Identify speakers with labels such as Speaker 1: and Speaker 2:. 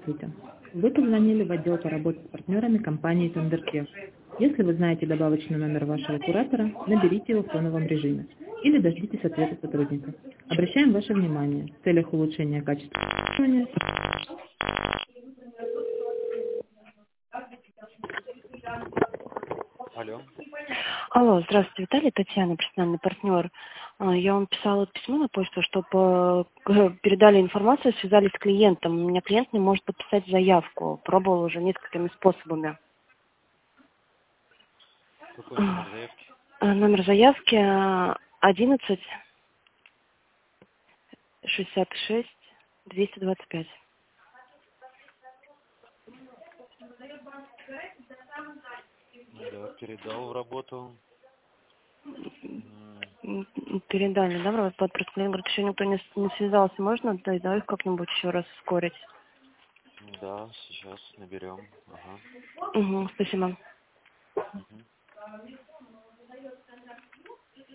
Speaker 1: Здравствуйте. Вы позвонили в отдел по работе с партнерами компании Тандеркев. Если вы знаете добавочный номер вашего куратора, наберите его в фоновом режиме или дождитесь ответа сотрудника. Обращаем ваше внимание в целях улучшения качества обслуживания.
Speaker 2: Алло.
Speaker 3: Алло, здравствуйте, Виталий, Татьяна, профессиональный партнер. Я вам писала письмо на почту, чтобы передали информацию, связались с клиентом. У меня клиент не может подписать заявку. Пробовал уже несколькими способами.
Speaker 2: Какой номер заявки?
Speaker 3: Номер заявки 11 66 225.
Speaker 2: Да, передал в работу.
Speaker 3: Передали, да, под клиент говорит, еще никто не связался. Можно да, их как-нибудь еще раз ускорить?
Speaker 2: Да, сейчас наберем. Ага.
Speaker 3: Спасибо.